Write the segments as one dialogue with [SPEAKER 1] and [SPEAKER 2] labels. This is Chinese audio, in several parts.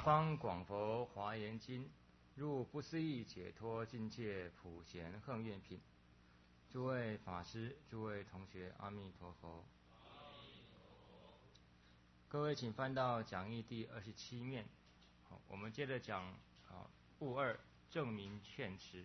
[SPEAKER 1] 方广佛华严经，入不思议解脱境界普贤横愿品。诸位法师、诸位同学，阿弥陀佛。各位请翻到讲义第27面。好，我们接着讲物二证明劝持。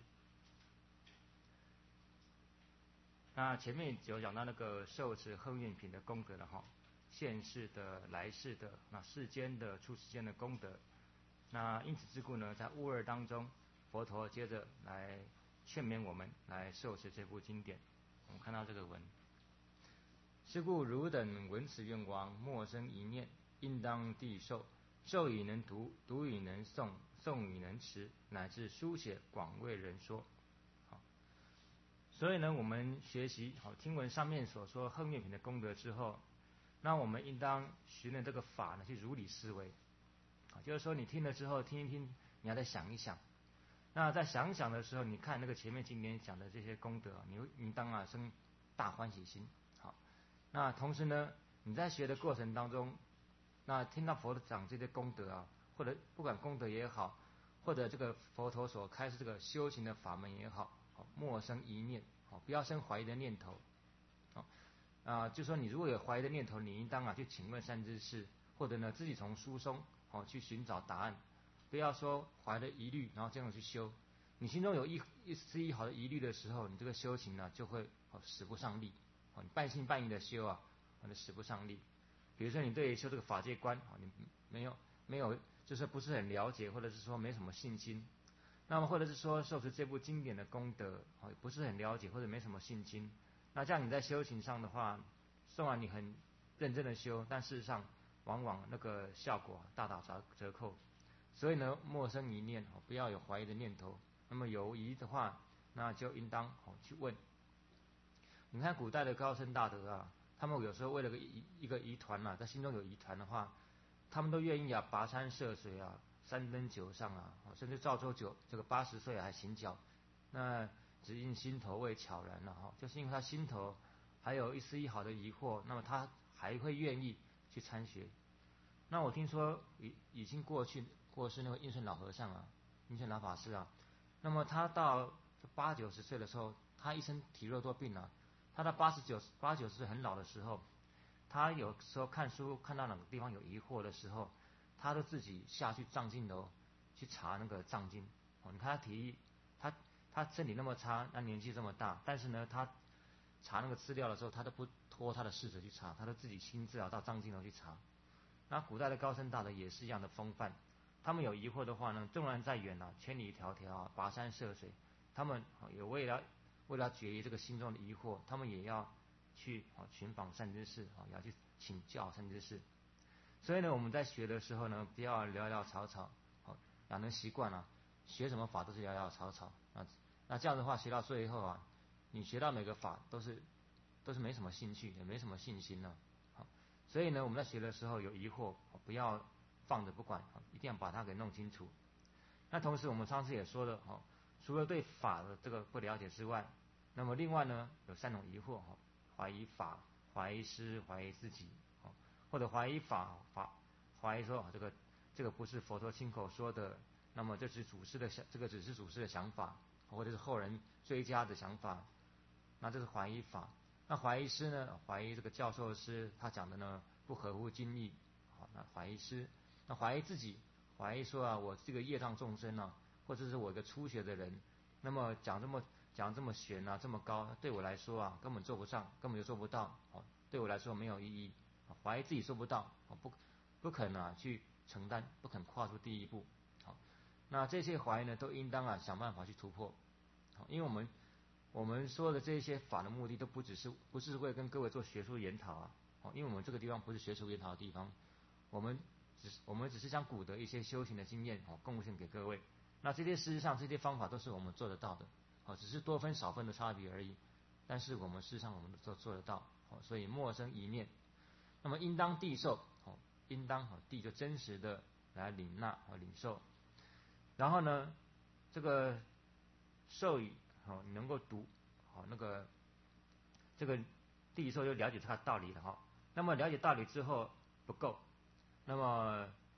[SPEAKER 1] 那前面有讲到那个受持横愿品的功德了哈，现世的、来世的、那世间的、出世间的功德。那因此之故呢，在物二当中，佛陀接着来劝勉我们来受持这部经典。我们看到这个文：是故汝等闻此愿望，莫生一念，应当谛受。受以能读，读以能诵，诵以能持，乃至书写，广为人说。好，所以呢，我们学习好听闻上面所说横愿品的功德之后，那我们应当循着这个法呢去如理思维。就是说你听了之后听一听，你要再想一想。那在想想的时候，你看那个前面经典讲的这些功德，你当生大欢喜心。好，那同时呢，你在学的过程当中，那听到佛讲这些功德或者不管功德也好，或者这个佛陀所开示这个修行的法门也好，莫生一念，不要生怀疑的念头。就说你如果有怀疑的念头，你应当去请问善知识，或者呢自己从书中去寻找答案，不要说怀了疑虑，然后这样去修。你心中有一丝一毫的疑虑的时候，你这个修行呢就会使不上力。你半信半疑的修你使不上力。比如说你对修这个法界观你没有就是不是很了解，或者是说没什么信心。那么或者是说受持这部经典的功德不是很了解，或者没什么信心。那这样你在修行上的话，虽然你很认真的修，但事实上往往那个效果大打折扣。所以呢，莫生一念，不要有怀疑的念头。那么有疑的话，那就应当去问。你看古代的高僧大德他们有时候为了一个疑团在心中有疑团的话，他们都愿意跋山涉水三登九上甚至赵州九这个80岁还行脚。那只因心头未悄然就是因为他心头还有一丝一毫的疑惑，那么他还会愿意去参学。那我听说已经过世那个应顺老和尚应顺老法师那么他到80-90岁的时候，他一身体弱多病他到80-90岁很老的时候，他有时候看书看到哪个地方有疑惑的时候，他都自己下去藏经楼去查那个藏经。你看他身体那么差，那年纪这么大，但是呢他查那个资料的时候，他都不托他的侍者去查，他都自己亲自到藏经楼去查。那古代的高僧大德也是一样的风范，他们有疑惑的话呢，纵然再远千里迢迢跋山涉水，他们也为了决疑这个心中的疑惑，他们也要去寻访善知识也要去请教善知识。所以呢，我们在学的时候呢，不要潦潦草草养成习惯学什么法都是潦潦草草那这样的话，学到最后你学到每个法都是没什么兴趣，也没什么信心所以呢，我们在学的时候有疑惑，不要放着不管一定要把它给弄清楚。那同时我们上次也说了除了对法的这个不了解之外，那么另外呢有3种疑惑怀疑法、怀疑师、怀疑自己或者怀疑法怀疑说这个不是佛陀亲口说的，那么这只是祖师的想法，或者是后人追加的想法，那这是怀疑法。那怀疑师呢，怀疑这个教授师他讲的呢不合乎经义那怀疑师。那怀疑自己，怀疑说我这个业障众生或者是我一个初学的人，那么讲这么玄这么高，对我来说根本做不上，根本就做不到对我来说没有意义怀疑自己做不到不肯去承担，不肯跨出第一步那这些怀疑呢都应当想办法去突破因为我们说的这些法的目的都不是为了跟各位做学术研讨因为我们这个地方不是学术研讨的地方，我们只是将古的一些修行的经验贡献给各位。那这些事实上这些方法都是我们做得到的只是多分少分的差别而已，但是我们事实上我们都做得到所以莫生一念。那么应当谛受应当谛就真实的来领纳领受。然后呢这个受语你能够读那个这个谛受就了解它的道理了那么了解道理之后不够，那么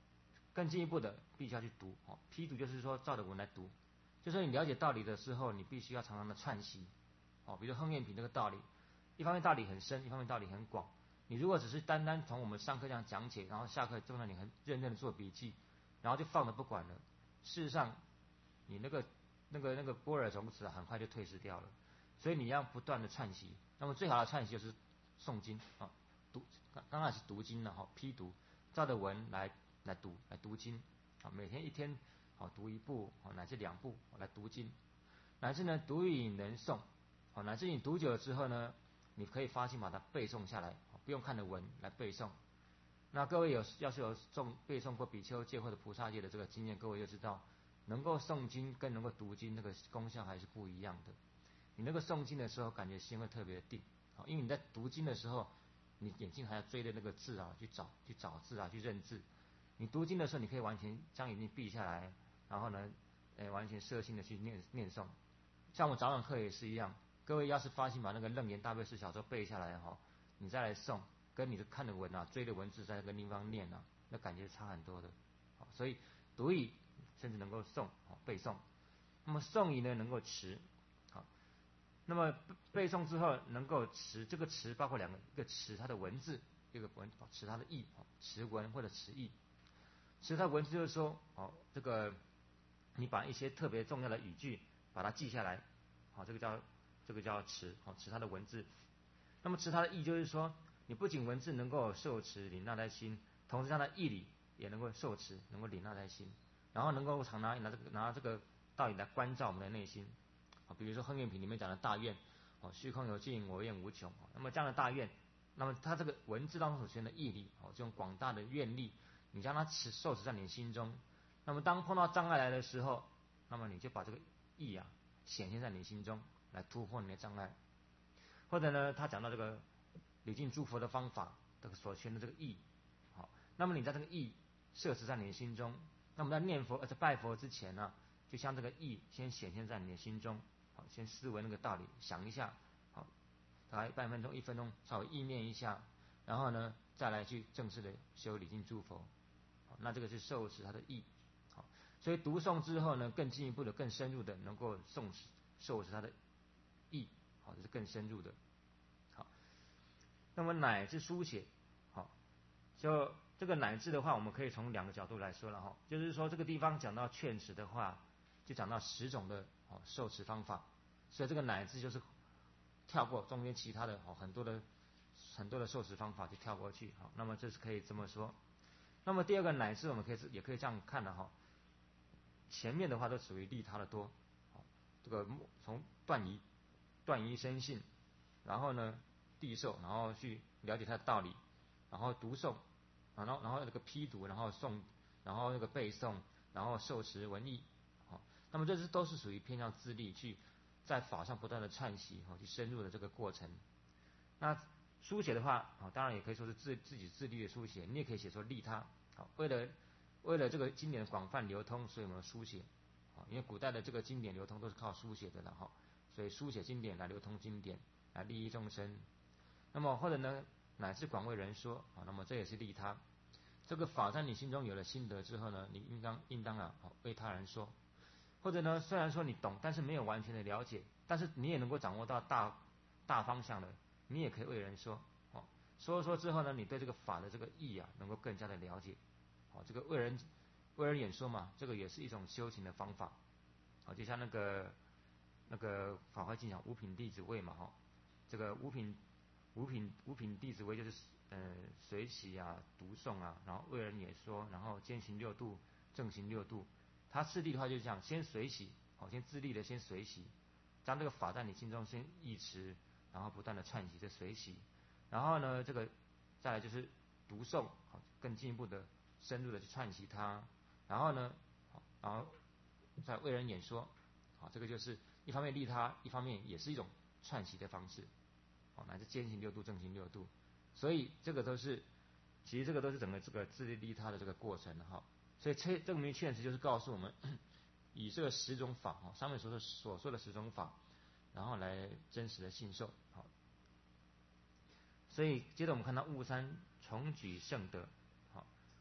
[SPEAKER 1] 更进一步的必须要去读，批读就是说照着文来读，就是说你了解道理的时候，你必须要常常的串习，比如说亨元品这个道理，一方面道理很深，一方面道理很广。你如果只是单单从我们上课这样讲解，然后下课就让你很认真的做笔记，然后就放着不管了，事实上你那个波尔种子很快就退失掉了。所以你要不断的串习，那么最好的串习就是诵经刚开始读经了批读，照着文来读经每天一天读一部乃至2部来读经，乃至呢读以能诵乃至你读久了之后呢，你可以发心把它背诵下来，不用看着文来背诵。那各位要是有背诵过比丘戒或者菩萨戒的这个经验，各位就知道，能够诵经跟能够读经那个功效还是不一样的。你那个诵经的时候，感觉心会特别的定，因为你在读经的时候，你眼睛还要追着那个字去找字去认字。你读经的时候，你可以完全将眼睛闭下来，然后呢，完全摄心的去念诵。像我早晚课也是一样，各位要是发心把那个楞严大悲释小咒背下来你再来诵，跟你的看的文追的文字在那个地方念那感觉差很多的。所以读以甚至能够诵背诵，那么诵以呢能够持那么背诵之后能够持，这个持包括2个，一个持它的文字，一个持它的意持文或者持意。持它文字就是说这个你把一些特别重要的语句把它记下来这个叫持持它的文字。那么持它的意就是说，你不仅文字能够受持领纳在心，同时它的义理也能够受持，能够领纳在心，然后能够常拿这个道理来关照我们的内心。比如说亨元品里面讲的大愿虚空有尽，我愿无穷。那么这样的大愿，那么它这个文字当中所显的义理这种广大的愿力，你将它受持在你心中。那么当碰到障碍来的时候，那么你就把这个义显现在你心中，来突破你的障碍。或者呢，他讲到这个礼敬诸佛的方法，这个所宣的这个义那么你在这个义摄持在你的心中，那么在念佛在拜佛之前呢，就将这个义先显现在你的心中先思维那个道理，想一下大概半分钟1分钟稍微意念一下，然后呢再来去正式的修礼敬诸佛那这个是受持他的义所以读诵之后呢，更进一步的更深入的能够受持他的义这是更深入的那么乃至书写就这个乃至的话，我们可以从2个角度来说了就是说这个地方讲到劝持的话，就讲到10种的受持方法，所以这个乃至就是跳过中间其他的很多的受持方法就跳过去那么这是可以这么说。那么第2个乃至我们也可以这样看的前面的话都属于利他的多这个从断疑生信，然后呢谛受，然后去了解它的道理，然后读诵然后那个批读，然后诵，然后那个背诵，然后受持文义那么这都是属于偏向自力去在法上不断的串习去深入的这个过程。那书写的话当然也可以说是自己自力的书写，你也可以写说利他为了这个经典的广泛流通，所以我们书写因为古代的这个经典流通都是靠书写的所以书写经典来流通经典，来利益众生。那么或者呢乃至广为人说那么这也是利他。这个法在你心中有了心得之后呢，你应当为他人说。或者呢虽然说你懂，但是没有完全的了解，但是你也能够掌握到大方向的，你也可以为人说说之后呢，你对这个法的这个义能够更加的了解这个为人演说嘛，这个也是一种修行的方法就像那个法华经讲五品弟子位嘛这个五品弟子位就是随喜读诵然后为人演说，然后兼行6度，正行6度。他次第的话就是这样，先随喜先自立的先随喜，将这个法在你心中先忆持，然后不断的串习这随喜，然后呢这个再来就是读诵更进一步的深入的去串习它，然后呢然后再为人演说这个就是一方面利他，一方面也是一种串习的方式乃至兼行6度，正行6度。所以这个都是其实这个都是整个这个自利利他的这个过程所以证明劝持就是告诉我们以这个10种法上面所说的10种法，然后来真实的信受所以接着我们看到悟三重举圣德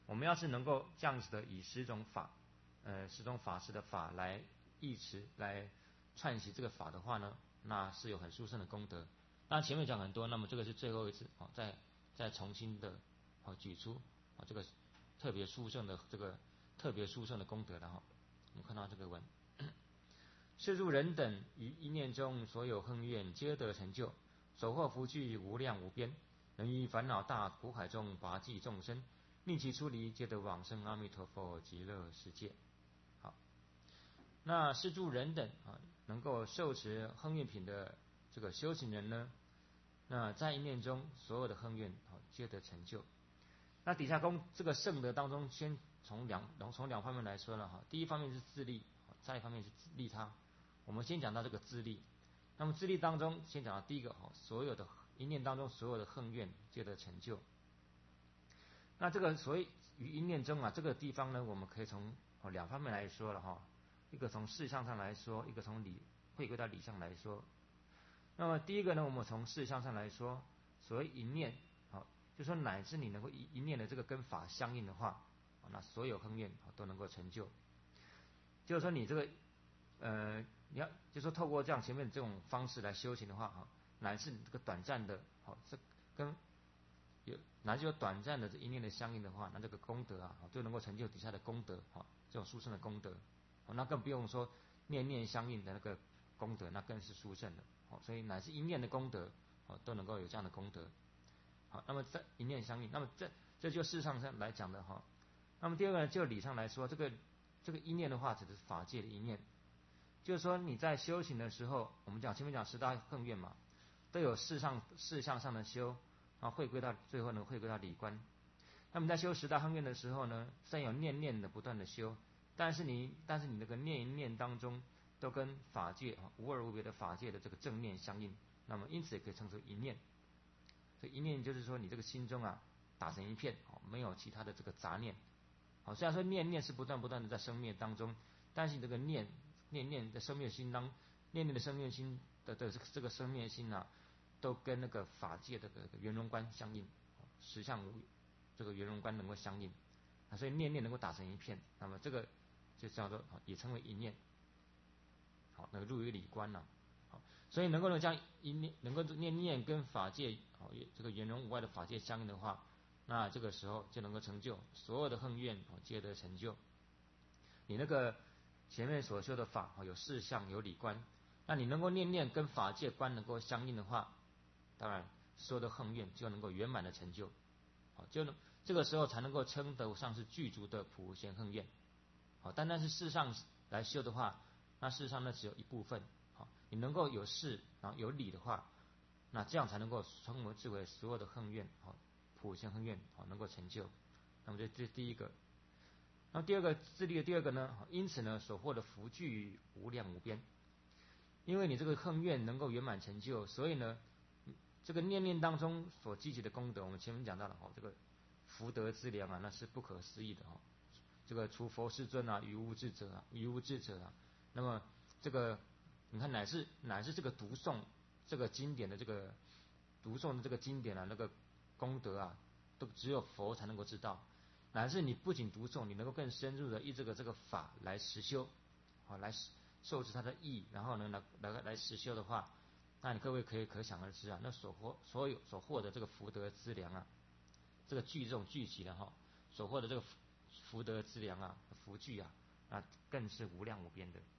[SPEAKER 1] 我们要是能够这样子的以十种法师的法来义持来串习这个法的话呢，那是有很殊胜的功德。那前面讲很多，那么这个是最后一次再重新的举出这个特别殊胜的功德的哈。我们看到这个文，是诸人等于一念中所有恨怨皆得成就，所获福聚无量无边，能于烦恼大苦海中拔济众生，令其出离，皆得往生阿弥陀佛极乐世界。好，那是诸人等能够受持恨怨品的这个修行人呢，那在一念中所有的恨怨皆得成就。那底下这个圣德当中，先从两方面来说了哈。第一方面是自利，再一方面是利他。我们先讲到这个自利。那么自利当中，先讲到第一个所有的一念当中所有的恨怨皆得成就。那这个所谓于一念中这个地方呢，我们可以从两方面来说了哈。一个从事相上来说，一个从回归到理上来说。那么第一个呢，我们从事相上来说，所谓一念就说乃至你能够一念的这个跟法相应的话，那所有恨怨都能够成就。就是说你这个你要就说透过这样前面这种方式来修行的话乃至这个短暂的这跟乃至有短暂的这一念的相应的话，那这个功德就能够成就底下的功德这种殊胜的功德那更不用说念念相应的那个功德，那更是殊胜的所以乃至一念的功德都能够有这样的功德。好，那么这一念相应，那么这就事上来讲的哈。那么第二个呢，就理上来说，这个一念的话，指的是法界的一念，就是说你在修行的时候，我们前面讲十大恨怨嘛，都有事项上的修，然后最后呢回归到理观。那么在修十大恨怨的时候呢，虽然有念念的不断的修，但是你那个念一念当中，都跟法界无二无别的法界的这个正念相应，那么因此也可以称作一念。这一念就是说你这个心中打成一片没有其他的这个杂念虽然说念是不断的在生灭当中，但是你这个念的生灭心念的生灭心的这个生灭心都跟那个法界的圆融观相应，实相这个圆融观能够相应所以念能够打成一片，那么这个就叫做也称为一念。好，那个入于理观所以能够将一念能够念跟法界这个圆融无碍的法界相应的话，那这个时候就能够成就所有的恨怨皆得成就。你那个前面所修的法有事相有理观，那你能够念跟法界观能够相应的话，当然所有的恨怨就能够圆满的成就这个时候才能够称得上是具足的普贤恨怨单是事上来修的话，那事实上呢只有一部分你能够有事然后有理的话，那这样才能够称为所有的恨怨普贤恨怨能够成就。那么这是第一个。那第二个自利的第二个呢，因此呢所获的福聚无量无边。因为你这个恨怨能够圆满成就，所以呢这个念念当中所积集的功德，我们前面讲到了这个福德之粮那是不可思议的这个除佛世尊于无智者那么这个你看乃是这个读诵这个经典的这个读诵的这个经典那个功德都只有佛才能够知道。乃至你不仅读诵，你能够更深入的依这个法来实修来受持它的意，然后呢来实修的话，那你各位可想而知那所获的这个福德资粮这个这种聚集的所获的这个福德资粮福聚更是无量无边的。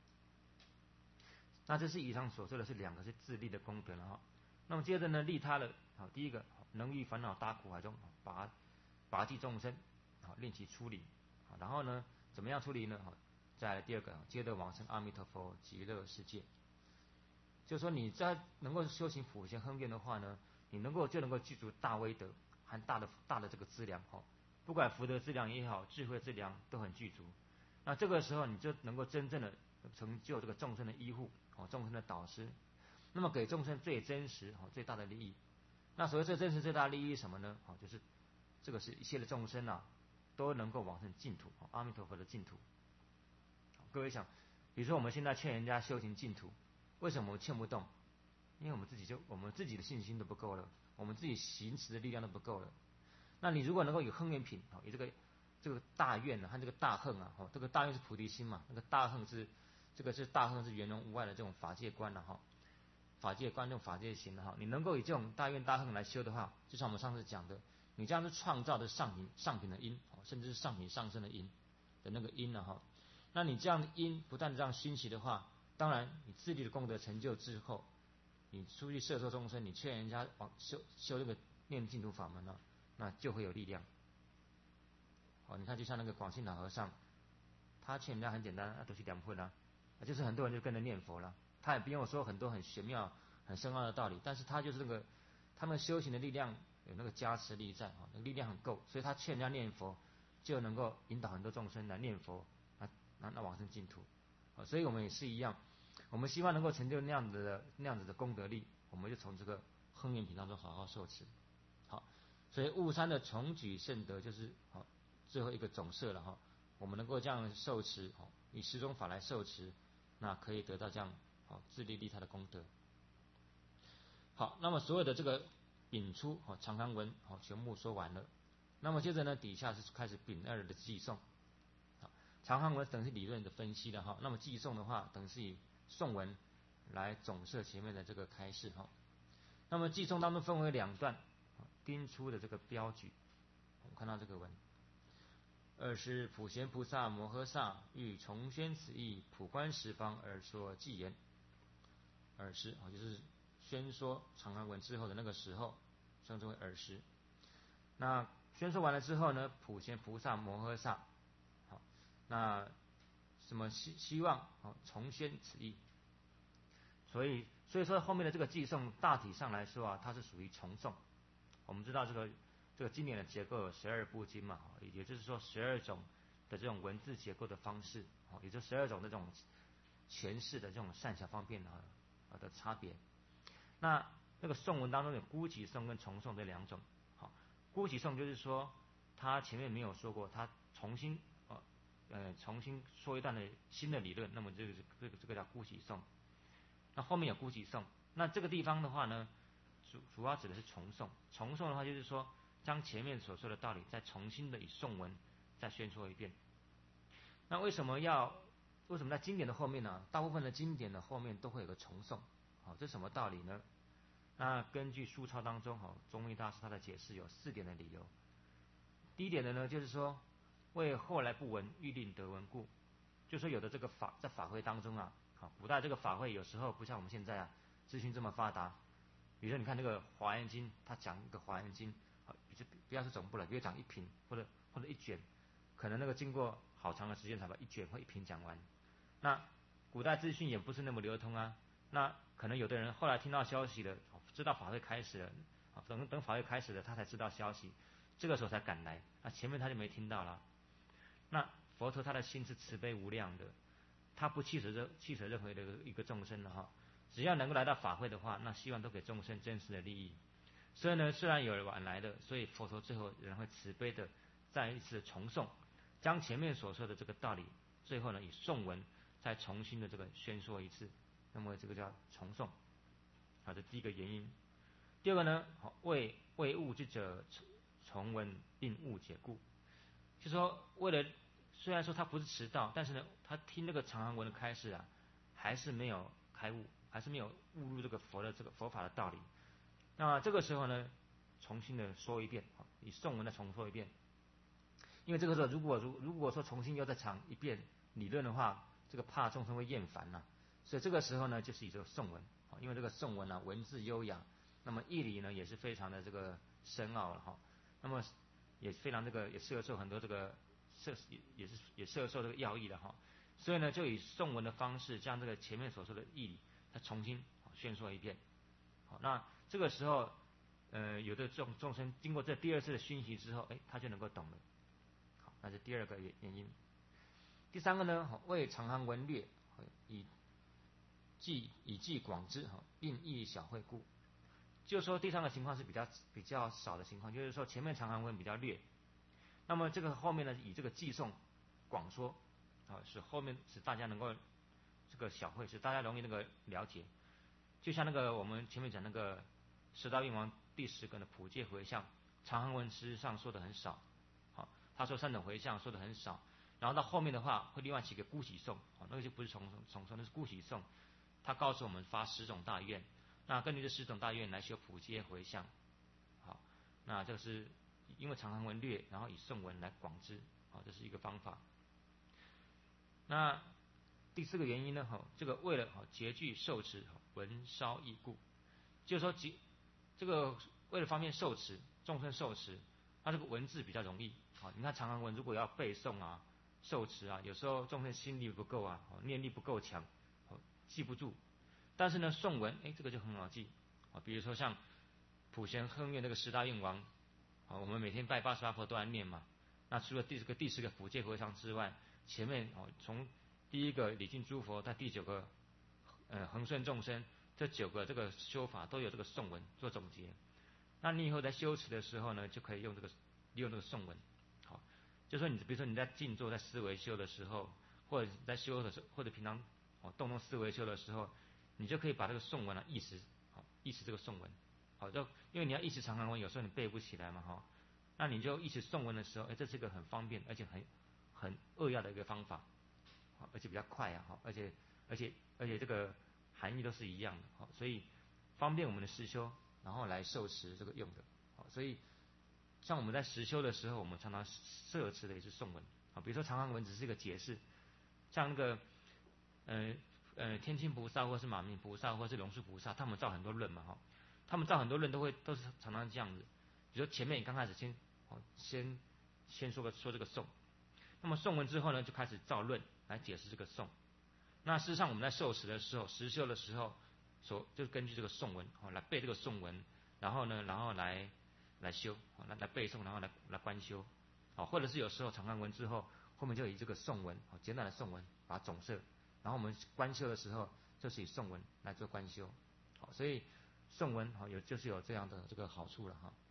[SPEAKER 1] 那这是以上所说的是两个是自利的功德了那么接着呢利他了第一个能于烦恼大苦海中拔济众生令其出离然后呢怎么样出离呢再来第二个接着往生阿弥陀佛极乐世界。就是说你在能够修行普贤恨怨的话呢，你就能够具足大威德和大的这个资粮不管福德资粮也好，智慧资粮都很具足。那这个时候你就能够真正的成就这个众生的依护众生的导师，那么给众生最真实最大的利益。那所谓这真实最大的利益是什么呢就是这个是一切的众生都能够往生净土阿弥陀佛的净土。各位想，比如说我们现在劝人家修行净土，为什么我们劝不动？因为我们自己的信心都不够了，我们自己行持的力量都不够了。 那你如果能够有横愿品，有这个大愿和这个大横啊，这个大愿是菩提心嘛，那个大横是大横是圆融无碍的这种法界观了法界观这种法界行的你能够以这种大愿大横来修的话，就像我们上次讲的，你这样是创造的上品的因，甚至是上品上升的因的那个因了那你这样的因不断的这样熏习的话，当然你自力的功德成就之后，你出去摄受众生，你劝人家修这个念净土法门那就会有力量。你看就像那个广信老和尚，他劝人家很简单，都去两会啦，就是很多人就跟着念佛了，他也不用说很多很玄妙、很深奥的道理，但是他就是他们修行的力量有那个加持力在那个力量很够，所以他劝人家念佛，就能够引导很多众生来念佛，那往生净土。所以我们也是一样，我们希望能够成就那样子的功德力，我们就从这个横愿品当中好好受持。所以悟山的重举圣德就是最后一个总摄了我们能够这样受持以十种法来受持，那可以得到这样自利利他的功德。好，那么所有的这个丙出长行文全部说完了，那么接着呢底下是开始丙二的寄颂。长行文等于是理论的分析的那么寄颂的话等于是以颂文来总摄前面的这个开示那么寄颂当中分为两段，丁出的这个标举，我们看到这个文。二是普贤菩萨摩诃萨欲重宣此义，普观十方而说偈言。尔时就是宣说长行文之后的那个时候，称之为尔时。那宣说完了之后呢，普贤菩萨摩诃萨那什么希望重宣此义，所以说后面的这个寄颂大体上来说它是属于重颂。我们知道这个经典的结构有12部经嘛，也就是说12种的这种文字结构的方式，也就12种的这种诠释的这种善巧方便的差别。那个颂文当中有孤寂颂跟重颂这两种。孤寂颂就是说他前面没有说过，他重新说一段的新的理论，那么这个叫孤寂颂。那后面有孤寂颂，那这个地方的话呢，主要指的是重颂。重颂的话就是说将前面所说的道理再重新的以颂文再宣说一遍。那为什么在经典的后面呢？大部分的经典的后面都会有个重颂，这是什么道理呢？那根据书抄当中宗密大师他的解释有4点的理由。第一点的呢，就是说为后来不闻欲令得闻故，就说有的这个在法会当中古代这个法会有时候不像我们现在资讯这么发达。比如说你看这个华严经，他讲一个华严经不要是总部了，比如讲一品或者一卷，可能那个经过好长的时间才把一卷或一品讲完。那古代资讯也不是那么流通那可能有的人后来听到消息了，知道法会开始了，等法会开始了他才知道消息，这个时候才赶来，前面他就没听到了。那佛陀他的心是慈悲无量的，他不弃舍任何的一个众生的只要能够来到法会的话，那希望都给众生真实的利益。所以呢，虽然有人晚来的，所以佛陀最后仍会慈悲的再一次重诵，将前面所说的这个道理，最后呢以颂文再重新的这个宣说一次，那么这个叫重诵。这第一个原因。第二个呢，为悟之者重闻令悟解故，就说为了虽然说他不是迟到，但是呢他听这个长行文的开示还是没有开悟，还是没有悟入这个佛法的道理。那这个时候呢，重新的说一遍，以颂文的重说一遍。因为这个时候如果说重新又再讲一遍理论的话，这个怕众生会厌烦所以这个时候呢，就是以这个颂文，因为这个颂文文字优雅，那么义理呢也是非常的这个深奥了那么也非常也摄受很多这个也摄受这个要义的所以呢，就以颂文的方式将这个前面所说的义理再重新宣说一遍。那这个时候有的众生经过这第二次的熏习之后，他就能够懂了。那是第二个原因。第三个呢，为长行文略以记广之并义小会故。就是说第三个情况是比较少的情况，就是说前面长行文比较略，那么这个后面呢以这个寄颂广说使后面使大家能够这个小会，使大家容易了解。就像我们前面讲那个十大愿王第10个的普界回向，
[SPEAKER 2] 长行文事实上说的很少，好，他说三等回向说的很少，然后到后面的话会另外起个孤喜颂，那个就不是重颂，那是孤喜颂，他告诉我们发10种大愿，那根据这10种大愿来修普皆回向，好，那这是因为长行文略，然后以颂文来广之，好，这是一个方法。那第4个原因呢，这个为了节具受持文烧义故，就是说这个为了方便受持，众生受持，它这个文字比较容易，你看长行文如果要背诵啊、受持啊，有时候众生心力不够啊，念力不够强，记不住。但是呢，颂文，这个就很好记，比如说像普贤亨愿那个10大愿王，我们每天拜88佛都要念嘛。那除了第10个普皆回向之外，前面从第1个礼敬诸佛到第9个恒顺众生，这9个这个修法都有这个颂文做总结。那你以后在修持的时候呢，就可以利用这个颂文，好，就说比如说你在静坐在思维修的时候，或者在修的时候，或者平常动思维修的时候，你就可以把这个颂文意识这个颂文，好，就因为你要意识长行文，有时候你背不起来嘛，那你就意识颂文的时候，这是一个很方便而且很扼要的一个方法，而且比较快啊，而且这个含义都是一样的，所以方便我们的实修，然后来受持这个用的，所以像我们在实修的时候，我们常常摄持的也是颂文，比如说长行文只是一个解释，像那个天亲菩萨或是马明菩萨或是龙树菩萨，他们造很多论嘛，他们造很多论都是常常这样子，比如说前面你刚开始先说这个颂，那么颂文之后呢，就开始造论来解释这个颂。那事实上我们在受持的时候，实修的时候，就根据这个颂文来背这个颂文，然后来修，来背诵，然后来观修，或者是有时候长行文之后，后面就以这个颂文，简短的颂文把它总摄，然后我们观修的时候，就是以颂文来做观修，所以颂文就是有这样的这个好处了哈。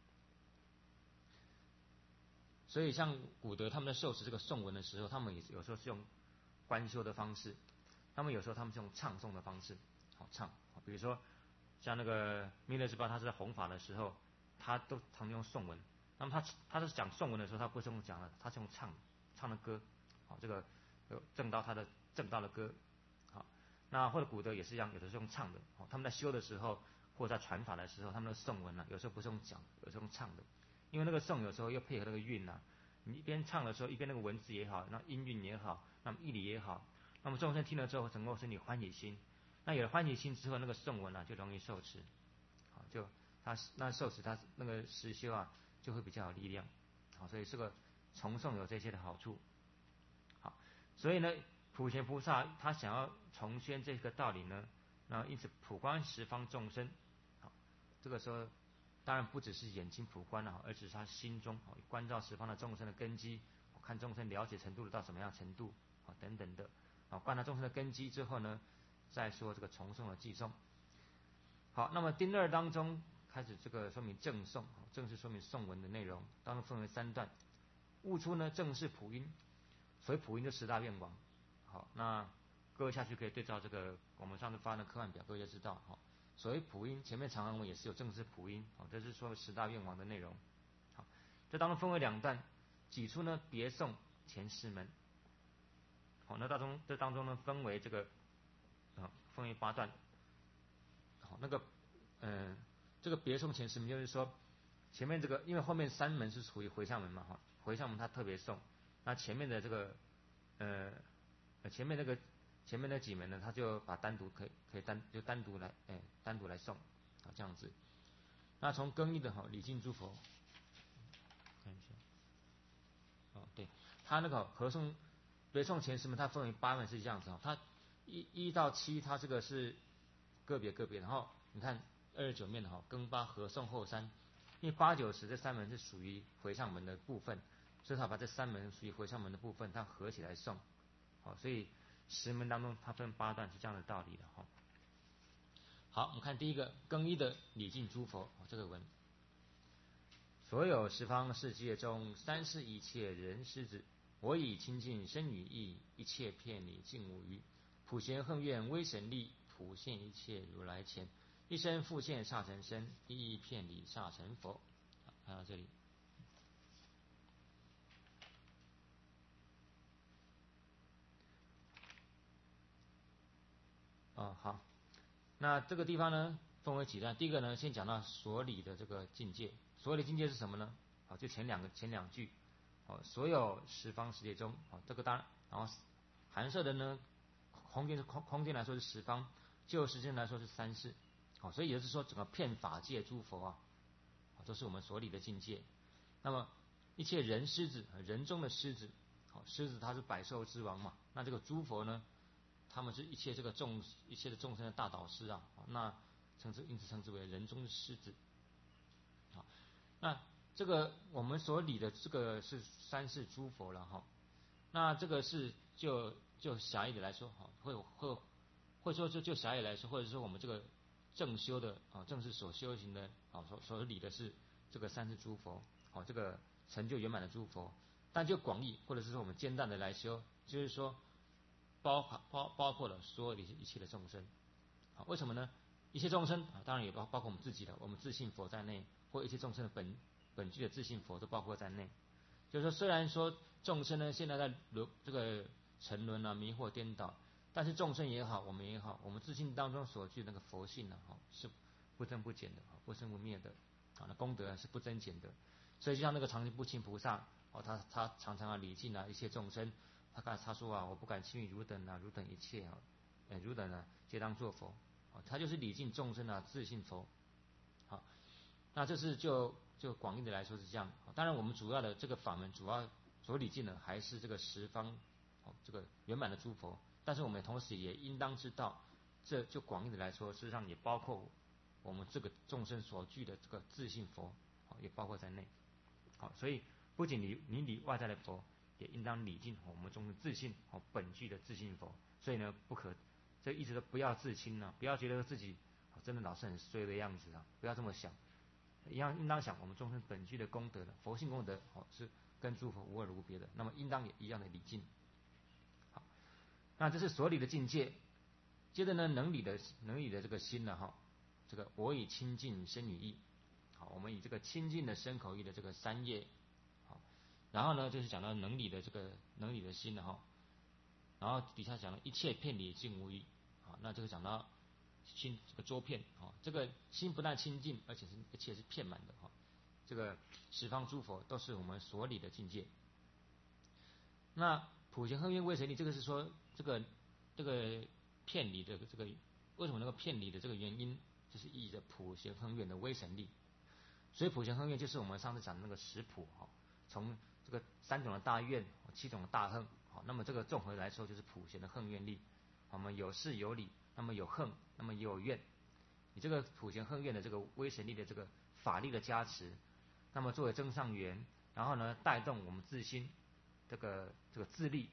[SPEAKER 2] 所以像古德他们在受持这个颂文的时候，他们也有时候是用观修的方式，他们有时候他们是用唱诵的方式，唱，比如说像那个弥勒之宝，他是在弘法的时候，他都常用颂文。那么他是讲颂文的时候，他不是用讲的，他是用唱的歌，这个正道他的正道的歌，那或者古德也是一样，有的是用唱的，他们在修的时候或者在传法的时候，他们的颂文呢，有时候不是用讲，有时候用唱的。因为那个颂有时候又配合那个韵啊，你一边唱的时候，一边那个文字也好，那音韵也好，那么义理也好，那么众生听了之后，能够使你欢喜心。那有了欢喜心之后，那个颂文就容易受持，就他那受持他那个实修就会比较有力量，所以这个重诵有这些的好处。好，所以呢，普贤菩萨他想要重宣这个道理呢，那因此普观十方众生，这个时候。当然不只是眼睛普观而只是他心中观照十方的众生的根基，看众生了解程度到什么样程度等等的，观察众生的根基之后呢，再说这个重诵的记诵。好，那么丁2当中开始这个说明正诵，正式说明诵文的内容，当中分为3段。悟出呢正是普音，所以普音就10大愿王。好，那各位下去可以对照这个我们上次发的科幻表，各位就知道所谓普音，前面长行文也是有正式普音，这是说10大愿王的内容。好，这当中分为2段，几处呢别诵前10门。好，那这当中呢分为分为8段。好，那个这个别诵前10门就是说，前面这个因为后面3门是属于回向门嘛，回向门它特别诵，那前面的这个前面那几门呢，他就把单独可以单独来诵这样子。那从更一的礼敬诸佛，看一下，对，他那个合诵别诵前10门，它分为8门是这样子它1到7，它这个是个别，然后你看29面更8合诵后3，因为8、9、10这3门是属于回向门的部分，所以他把这3门属于回向门的部分，它合起来诵。所以10门当中它分8段是这样的道理的好，我们看第一个更一的礼敬诸佛这个文，所有十方世界中，三世一切人师子，我以清净身语意，一切遍礼尽无余。普贤恒愿威神力，普现一切如来前，一生复现刹尘身，一一遍礼刹尘佛。看到这里， 好，那这个地方呢分为几段，第一个呢先讲到所理的这个境界，所理境界是什么呢？好，就前两句，好，所有十方世界中，好，这个当然，然后含摄的呢，空间来说是十方，就时间来说是三世，好，所以也就是说整个遍法界诸佛啊，都是我们所理的境界。那么一切人狮子，人中的狮子，好，狮子它是百兽之王嘛，那这个诸佛呢，他们是一切的众生的大导师啊，那因此称之为人中的狮子。好，那这个我们所理的这个是三世诸佛了哈。那这个是就狭义的来说，哈，会说就狭义来说，或者说我们这个正修的啊，正是所修行的啊，所理的是这个三世诸佛，好，这个成就圆满的诸佛。但就广义或者是说我们间断的来修，就是说包括了所有的一切的众生。好，为什么呢？一切众生啊，当然也包括我们自己的，我们自信佛在内，或一切众生的本具的自信佛都包括在内。就是说，虽然说众生呢现在在这个沉沦啊、迷惑颠倒，但是众生也好，我们也好，我们自信当中所具的那个佛性呢，是不增不减的，不生不灭的，啊，那功德是不增减的。所以就像那个常不轻菩萨，他常常礼敬一切众生，他说啊，我不敢轻于汝等啊，汝等一切啊，汝等呢皆当作佛，他就是礼敬众生啊，自信佛。好，那这是就广义的来说是这样。当然我们主要的这个法门主要所礼敬的还是这个十方这个圆满的诸佛，但是我们同时也应当知道，这就广义的来说，事实上也包括我们这个众生所具的这个自信佛，也包括在内。好，所以不仅你礼外在的佛，也应当礼敬我们中的自信本具的自信佛。所以呢，这一直都不要自轻啊，不要觉得自己真的老是很衰的样子啊，不要这么想。应当想我们众生本具的功德的佛性功德，是跟诸佛无二无别的，那么应当也一样的礼敬。好，那这是所理的境界。接着呢，能理的这个心呢，这个我以清净身语意。好，我们以这个清净的身口意的这个三业，好，然后呢就是讲到能理的这个能理的心了然后底下讲了一切遍理尽无余。好，那这个讲到心这个周遍，这个心不但清净，而且是遍满的这个十方诸佛都是我们所理的境界。那普贤恒愿威神力，这个是说这个遍理的这个为什么那个遍理的这个原因，就是依着普贤恒愿的威神力。所以普贤恒愿就是我们上次讲的那个十普从这个3种的大愿，7种的大恨，那么这个综合来说就是普贤的恒愿力。我们有事有理，那么有恨，那么也有愿。你这个普贤恒愿的这个威神力的这个法力的加持，那么作为增上缘，然后呢带动我们自心这个自力，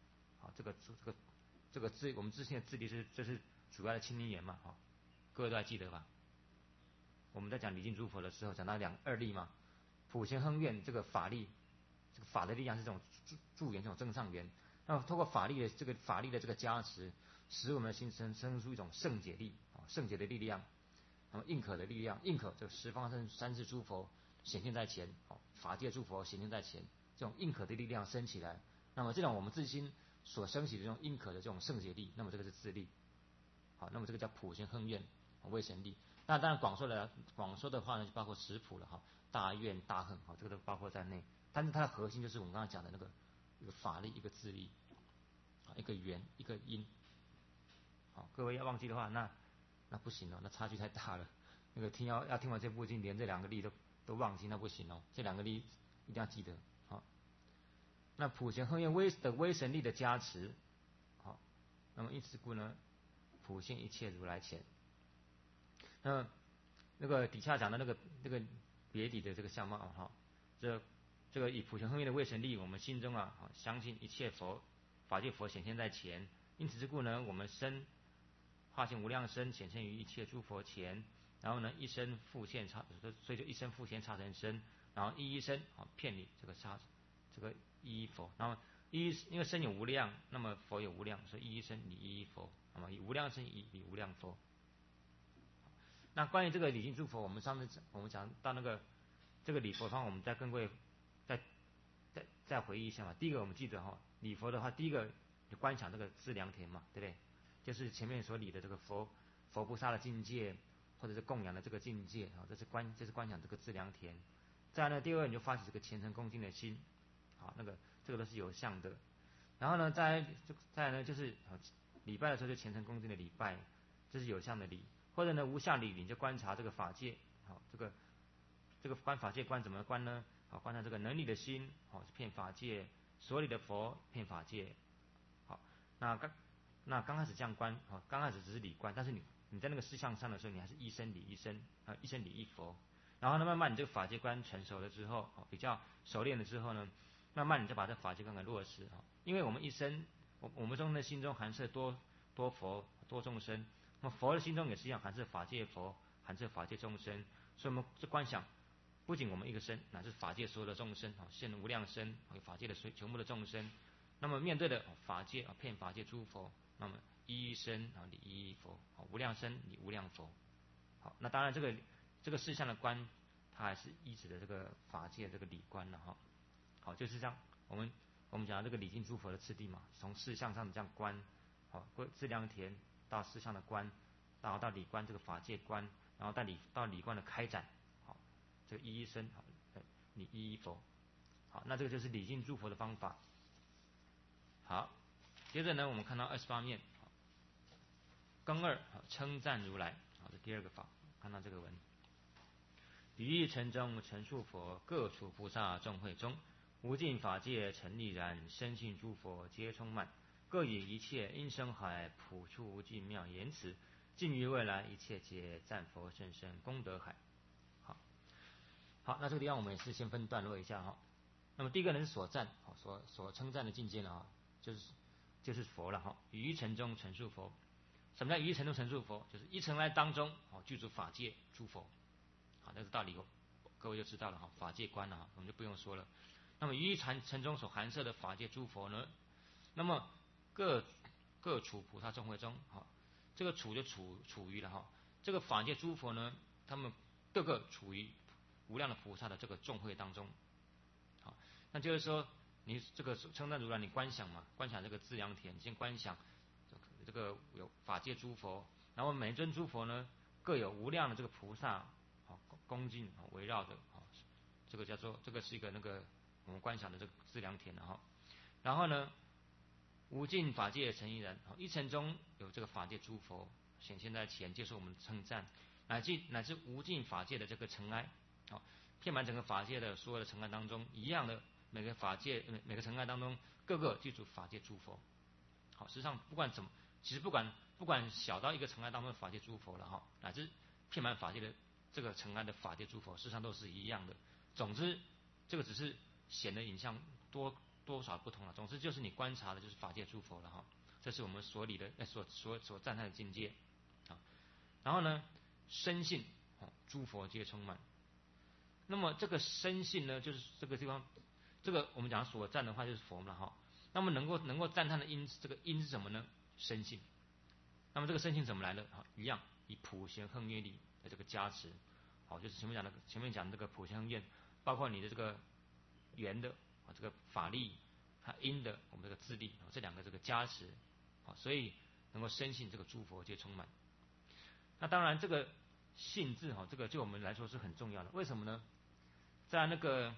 [SPEAKER 2] 我们自心的自力这是主要的清净缘嘛，各位都还记得吧？我们在讲礼敬诸佛的时候，讲到二力嘛，普贤恒愿这个法力，这个法的力量是这种助缘，这种增上缘。那么通过法力的这个加持，使我们的心生出一种圣解力圣解的力量。那么应可的力量，应可这十方三世诸佛显现在前，法界诸佛显现在前，这种应可的力量升起来。那么这种我们自心所升起的这种应可的这种圣解力，那么这个是自力。好，那么这个叫普贤恒愿威神力。那当然广说的话呢，就包括十普了大愿大恨这个都包括在内。但是它的核心就是我们刚才讲的那个一个法力，一个自力，一个缘，一个因。好，各位要忘记的话，那不行了，那差距太大了。那个要听完这部经，连这2个力都忘记，那不行这2个力一定要记得。好，那普贤恒愿威神力的加持，好，那么因此故呢，普现一切如来前。那个底下讲的那个别底的这个相貌这个以普贤恒愿的威神力，我们心中相信一切法界佛显现在前，因此之故呢，我们化现无量身显现于一切诸佛前，然后呢一身复现所以就一身复现刹尘身，然后一身遍理这个一佛，然后因为身有无量，那么佛有无量，所以一身理一佛，那么以无量身理无量佛。那关于这个礼敬诸佛，我们上次我们讲到那个这个礼佛方，我们再跟各位再回忆一下嘛。第一个我们记得礼佛的话，第一个就观想这个资粮田嘛，对不对？ 就是前面所理的这个佛菩萨的境界，或者是供养的这个境界啊，这是观想这个资粮田。再来呢，第二你就发起这个虔诚恭敬的心，好，这个都是有相的。然后呢，再来呢就是礼拜的时候就虔诚恭敬的礼拜，这是有相的礼。或者呢无相礼，你就观察这个法界，好，这个观法界观怎么观呢？好，观察这个能理的心，好，遍法界，所理的佛遍法界。好，那刚开始这样观，好，刚开始只是理观，但是你在那个事项上的时候，你还是一生理一生，一生理一佛。然后呢，慢慢你这个法界观成熟了之后，比较熟练了之后呢，慢慢你就把这法界观给落实。因为我们一生，我们中的心中含摄多佛多众生，那么佛的心中也是一样含摄法界佛，含摄法界众生。所以我们这观想，不仅我们一个身，乃至法界所有的众生，现无量身，法界的全部的众生。那么面对的法界遍法界诸佛，那么一一身理一一佛，无量身理无量佛。好，那当然这个事项的观，它还是依止的这个法界这个理观了哈。好，就是这样，我们讲这个礼敬诸佛的次第嘛，从事项上的这样观，好，资粮田到事项的观，然后到理观这个法界观，然后到理观的开展，好，这个一一身，理一一佛。好，那这个就是礼敬诸佛的方法。好，接着呢，我们看到28面，庚二称赞如来，好，这第二个法，看到这个文。于一尘中陈述佛，各处菩萨众会中，无尽法界成立然，深信诸佛皆充满，各以一切音声海，普出无尽妙言辞，尽于未来一切皆赞佛甚深功德海。好，那这个地方我们也是先分段落一下哈。那么第一个呢是所赞，所称赞的境界呢，就是佛了哈。于一尘中陈述佛，什么叫于一尘中陈述佛？就是一尘来当中具足法界诸佛。好，这个道理各位就知道了哈，法界观了哈，我们就不用说了。那么于一尘中所含摄的法界诸佛呢，那么各处菩萨众会中，好，这个处就处于了哈，这个法界诸佛呢，他们各个处于无量的菩萨的这个众会当中。好，那就是说你这个称赞如来，你观想嘛，观想这个资粮田，先观想这个有法界诸佛，然后每尊诸佛呢各有无量的这个菩萨恭敬围绕的，这个叫做这个是一个我们观想的这个资粮田哈。然后呢，无尽法界成一人，一尘中有这个法界诸佛显现在前，接受我们的称赞，乃至无尽法界的这个尘埃，好，遍满整个法界的所有的尘埃当中，一样的每个尘埃当中，各个具足法界诸佛。好，实际上其实不管小到一个尘埃当中的法界诸佛了哈，乃至遍满法界的这个尘埃的法界诸佛，事实上都是一样的。总之，这个只是显得影像多少不同了。总之就是你观察的就是法界诸佛了哈。这是我们所理的所赞叹的境界啊。然后呢，深信诸佛皆充满。那么这个深信呢，就是这个地方，这个我们讲所赞的话就是佛嘛哈。那么能够赞叹的因，这个因是什么呢？深信。那么这个深信怎么来的？一样以普贤恒愿力的这个加持，好，就是前面讲的这个普贤恒愿，包括你的这个缘的这个法力，它因的我们这个自力，这两个这个加持，所以能够深信这个诸佛皆充满。那当然这个信字这个对我们来说是很重要的，为什么呢？在那个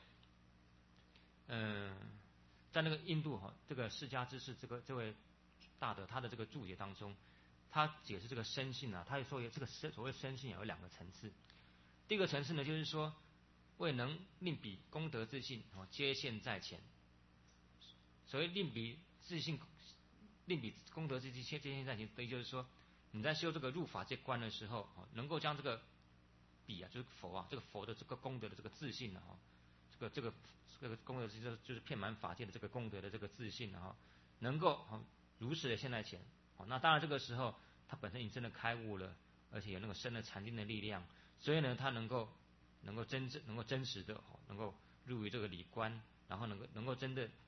[SPEAKER 2] 印度这个释迦之士这位大德他的这个注解当中，他解释这个深信啊，他说这个所谓深信有两个层次。第一个层次呢，就是说未能令彼功德自信皆现在前。所谓令彼功德自信皆现在前，等于就是说你在修这个入法界观的时候，能够将这个彼就是佛啊，这个佛的这个功德的这个自信这个功德就是遍满法界的这个功德的这个自信能够如实的现在前。那当然这个时候他本身已经真的开悟了，而且有那个生了禅定的力量，所以呢他能够真实的能够入于这个理观，然后能够真的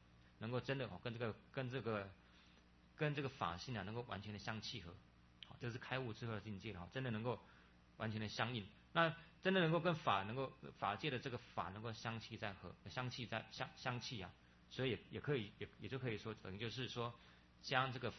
[SPEAKER 2] 跟这个法性能够完全的相契合，这是开悟之后的境界真的能够完全的相应。那真的能够跟法界的这个法能够相契啊，所以也就可以说等于就是说将这个法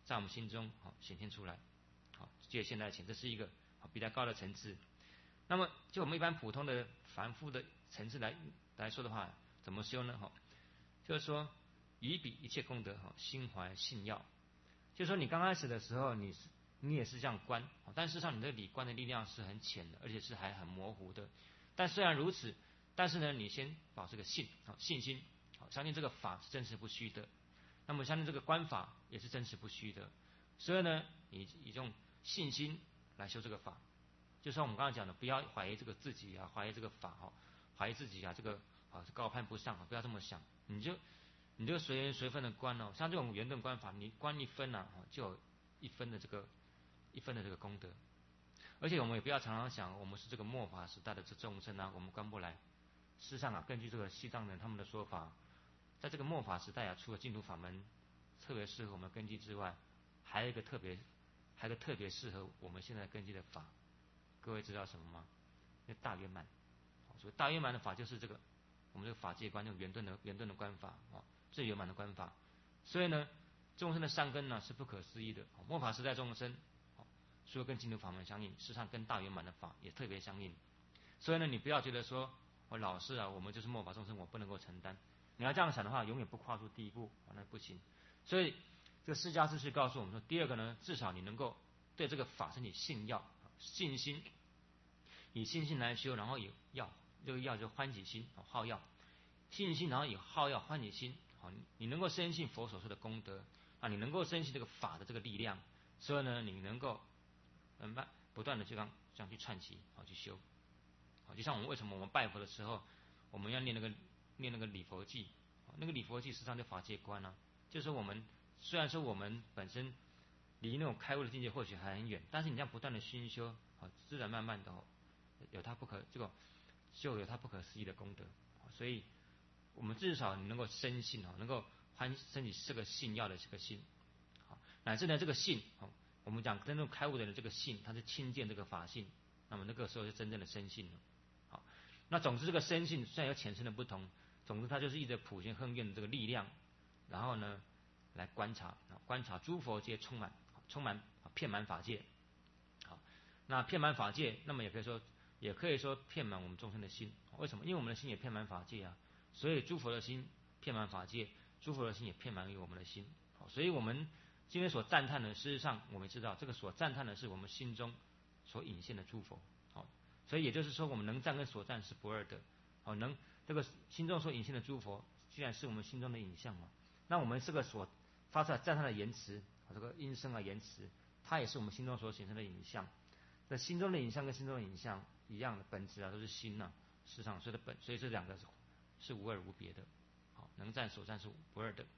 [SPEAKER 2] 在我们心中显现出来，借现在钱，这是一个比较高的层次。那么就我们一般普通的凡夫的层次来说的话，怎么修呢？就是说以彼一切功德心怀信要，就是说你刚开始的时候你也是这样观，但事实上你的理观的力量是很浅的，而且是还很模糊的。但虽然如此，但是呢，你先保持个信心，相信这个法是真实不虚的，那么相信这个观法也是真实不虚的，所以呢，你以这种信心来修这个法，就像我们刚才讲的，不要怀疑这个自己啊，怀疑这个法怀疑自己啊，这个是高攀不上不要这么想，你就随缘随分的观像这种圆顿观法，你观一分就有一分的这个功德。而且我们也不要常常想我们是这个末法时代的这众生我们观不来。事实上根据这个西藏人他们的说法，在这个末法时代除了净土法门特别适合我们根基之外，还有一个特别适合我们现在根基的法，各位知道什么吗？那大圆满。所以大圆满的法就是这个我们这个法界观，这种圆顿的观法最圆满的观法。所以呢，众生的善根是不可思议的。末法时代众生除了跟净土法门相应，事实上跟大圆满的法也特别相应。所以呢，你不要觉得说老师我们就是末法众生，我不能够承担。你要这样想的话，永远不跨出第一步那不行。所以这个释迦智是告诉我们说，第二个呢，至少你能够对这个法生起信心，以信心来修，然后有要，这个要就欢喜心好要，信心然后有好要欢喜心你能够深信佛所说的功德你能够深信这个法的这个力量，所以呢，你能够不断的这样去串习去修就像为什么我们拜佛的时候，我们要念那个礼佛记那个礼佛记实际上就法界观就是我们虽然说我们本身离那种开悟的境界或许还很远，但是你这样不断的熏修自然慢慢的有它不可思议的功德所以我们至少你能够深信能够升起这个信要的这个心乃至呢这个信我们讲真正开悟的人这个信，他是亲见这个法性，那么那个时候是真正的深信了那总之这个深信虽然有浅深的不同，总之它就是依着普贤横愿的这个力量，然后呢来观察诸佛界充满遍满法界那遍满法界，那么也可以说遍满我们众生的心。为什么？因为我们的心也遍满法界所以诸佛的心遍满法界，诸佛的心也遍满于我们的心所以我们今天所赞叹的，事实上我们知道这个所赞叹的是我们心中所隐现的诸佛所以也就是说我们能赞跟所赞是不二的能这个心中所隐现的诸佛既然是我们心中的影像那我们这个所发出来赞叹的言辞这个音声言辞，它也是我们心中所显现的影像。这心中的影像跟心中的影像一样的本质都是心事实上所以这两个是无二无别的能赞所赞是不二的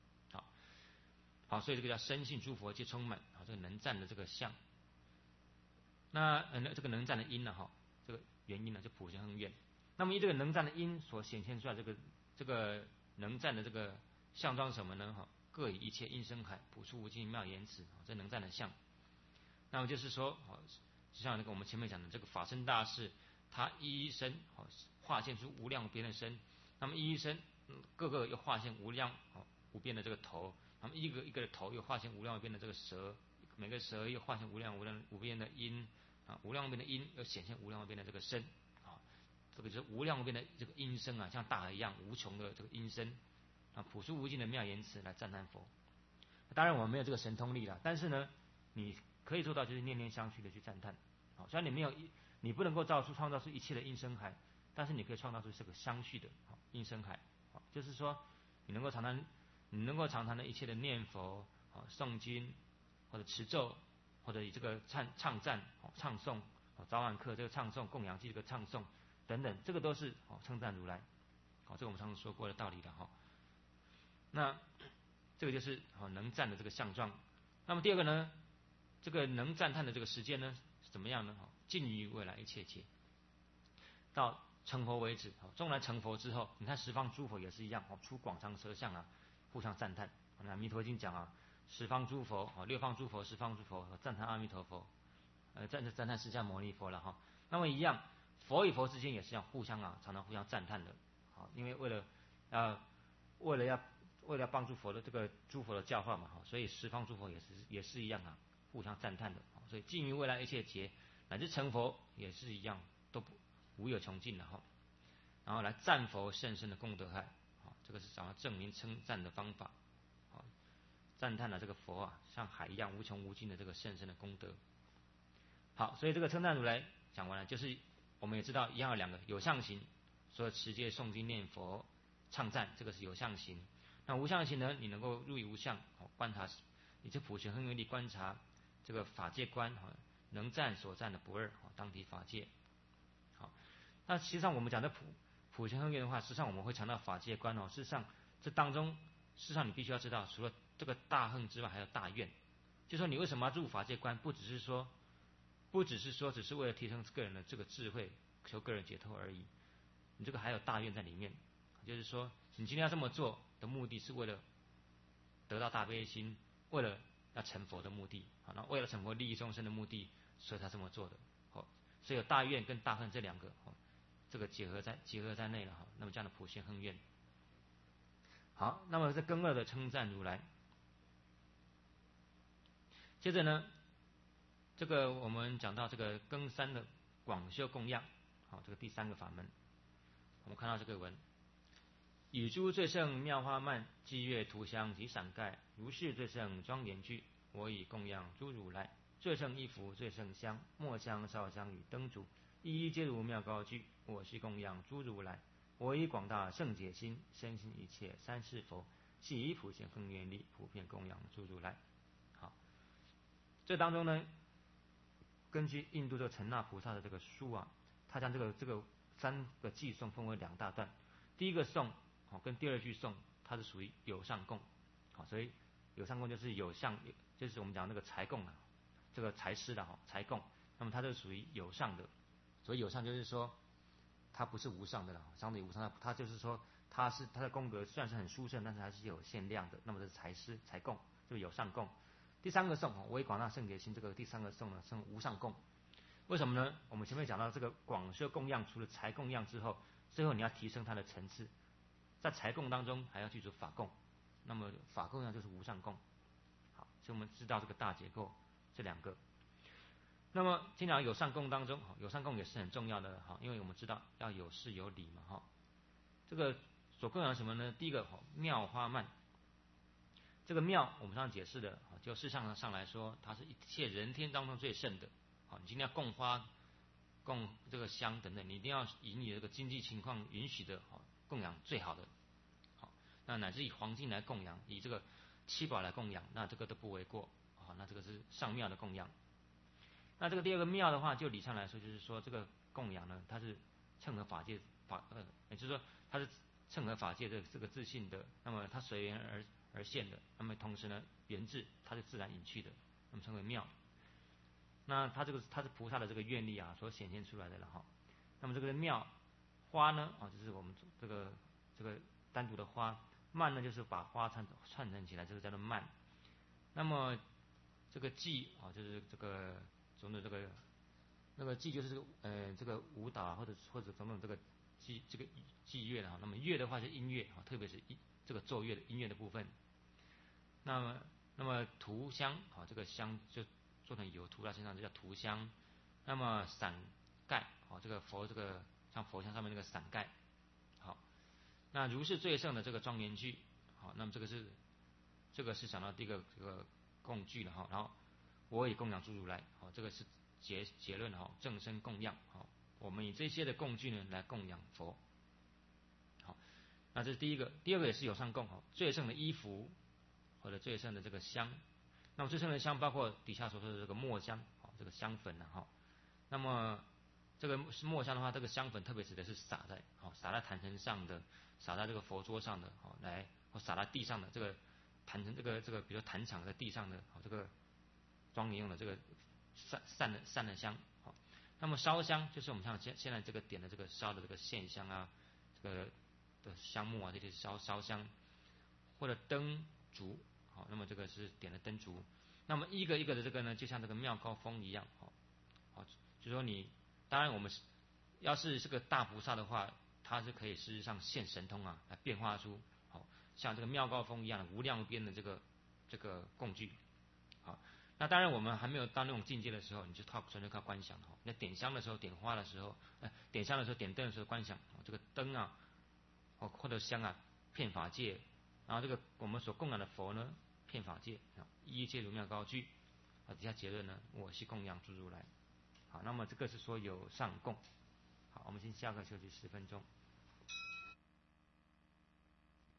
[SPEAKER 2] 所以这个叫深信诸佛皆充满这个能赞的这个相。那这个能赞的因这个原因就普贤横愿。那么以这个能赞的因所显现出来这个能赞的这个相状什么呢各以一切音声海普出无尽妙言辞这能赞的相。那么就是说就像那个我们前面讲的这个法身大士，他一身化现出无量无边的身，那么一身各个又化现无量无边的这个头，那么一个一个的头又化现无量无边的这个舌，每个舌又化现无量无边的音无量无边的音又显现无量无边的这个声这个就是无量无边的这个音声像大海一样无穷的这个音声普出无尽的妙言辞来赞叹佛。当然我们没有这个神通力了，但是呢你可以做到就是念念相续的去赞叹虽然你不能够创造出一切的音声海，但是你可以创造出这个相续的音声海就是说你能够常常的一切的念佛诵经或者持咒，或者以这个唱赞唱诵早晚课这个唱诵供养祭这个唱诵等等，这个都是称赞如来这个我们常常说过的道理的那这个就是能赞的这个相状。那么第二个呢，这个能赞叹的这个时间呢是怎么样呢尽于未来一切劫到成佛为止纵然成佛之后，你看十方诸佛也是一样出广长舌相互相赞叹。那弥陀经讲十方诸佛六方诸佛十方诸佛赞叹阿弥陀佛赞叹释迦牟尼佛了那么一样佛与佛之间也是这样互相常常互相赞叹的因为为了为了帮助佛的这个诸佛的教化嘛，所以十方诸佛也是一样啊，互相赞叹的。所以尽于未来一切劫，乃至成佛也是一样，都无有穷尽的哈。然后来赞佛甚深的功德害，这个是想要证明称赞的方法，赞叹了这个佛啊，像海一样无穷无尽的这个甚深的功德。好，所以这个称赞如来讲完了，就是我们也知道一样有两个有相行，所以持戒诵经念佛唱赞，这个是有相行。那无相行呢，你能够入于无相，观察，你这普贤恒愿力观察这个法界观，能赞所赞的不二，当体法界。好，那实际上我们讲的普贤恒愿的话，实际上我们会强调法界观事实上这当中，事实上你必须要知道，除了这个大恨之外，还有大愿。就说你为什么要入法界观，不只是说只是为了提升个人的这个智慧，求个人解脱而已。你这个还有大愿在里面，就是说你今天要这么做的目的是为了得到大悲心，为了要成佛的目的，那为了成佛利益众生的目的，所以他这么做的。所以有大愿跟大恨这两个，这个结合在内了。那么这样的普贤恒愿。好，那么这庚二的称赞如来。接着呢，这个我们讲到这个庚三的广修供养，好，这个第三个法门，我们看到这个文，以诸最胜妙花曼，伎乐涂香及伞盖，如是最胜庄严具，我以供养诸如来。最胜衣服，最胜香，末香、烧香与灯烛，一一皆如妙高具，我是供养诸如来。我以广大圣解心，深信一切三世佛，系以普贤恒愿力，普遍供养诸如来。好，这当中呢，根据印度这个陈那菩萨的这个书啊，他将这个三个偈颂分为两大段。第一个颂跟第二句颂，它是属于有上供，所以有上供就是有相，就是我们讲那个财供啊，这个财施的财供，那么它就属于有上的。所以有上就是说它不是无上的了，相对无上的，它就是说它的功德虽然是很殊胜，但是还是有限量的。那么这是财施财供，就是有上供。第三个颂我以广大圣解心，这个第三个颂呢是无上供。为什么呢？我们前面讲到这个广修供养，除了财供养之后，最后你要提升它的层次，在财供当中还要记住法供，那么法供养就是无上供。好，所以我们知道这个大结构这两个。那么经常有上供当中，有上供也是很重要的，因为我们知道要有事有理嘛，这个所供养什么呢？第一个妙花曼，这个妙我们上解释的，就事实上来说，它是一切人天当中最胜的。你今天要供花、供这个香等等，你一定要以你这个经济情况允许的供养最好的。好，那乃至以黄金来供养，以这个七宝来供养，那这个都不为过。那这个是上妙的供养。那这个第二个妙的话，就理上来说，就是说这个供养呢，它是乘合法界也就是说它是乘合法界的这个自信的，那么它随缘而现的，那么同时呢缘自它是自然隐去的，那么称为妙。那它是菩萨的这个愿力所显现出来的了哈。那么这个妙花呢就是我们这个单独的花，曼呢就是把花串成起来，这个叫做曼。那么这个伎就是这个种种这个那个伎就是这个舞蹈或者种种这个伎乐的那么乐的话是音乐特别是这个奏乐的音乐的部分。那么涂香这个香就做成油涂在身上，这叫涂香。那么伞盖这个佛这个像佛像上面那个伞盖。好，那如是最胜的这个庄严具。好，那么这个是讲到第一个这个供具了然后我以供养诸如来。好，这个是结论正身供养。好，我们以这些的供具呢来供养佛。好，那这是第一个。第二个也是有上供最胜的衣服或者最胜的这个香。那么最胜的香包括底下所说的这个末香这个香粉那么这个末香的话，这个香粉特别指的是撒在坛城上的，撒在这个佛桌上的或撒在地上的这个坛城这个比如坛场的地上的这个庄严用的这个散的香。那么烧香就是我们像现在这个点的这个烧的这个线香这个的香木这些烧香，或者灯烛。那么这个是点的灯烛。那么一个一个的这个呢，就像这个妙高峰一样就说你当然我们要是这个大菩萨的话，他是可以事实上现神通来变化出像这个妙高峰一样的无量边的这个供具。好，那当然我们还没有到那种境界的时候，你就纯粹靠观想。那点香的时候、点花的时候、点香的时候、点灯的时候观想，这个灯啊，或者香啊，遍法界，然后这个我们所供养的佛呢，遍法界，一切如妙高具。底下结论呢，我系供养诸如来。好，那么这个是说有上供。好，我们先下课休息10分钟。